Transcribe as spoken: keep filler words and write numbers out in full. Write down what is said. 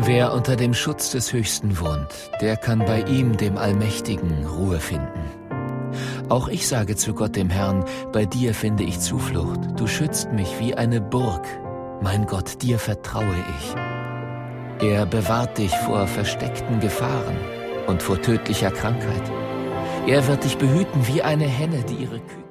Wer unter dem Schutz des Höchsten wohnt, der kann bei ihm, dem Allmächtigen, Ruhe finden. Auch ich sage zu Gott, dem Herrn, bei dir finde ich Zuflucht. Du schützt mich wie eine Burg. Mein Gott, dir vertraue ich. Er bewahrt dich vor versteckten Gefahren und vor tödlicher Krankheit. Er wird dich behüten wie eine Henne, die ihre Kühe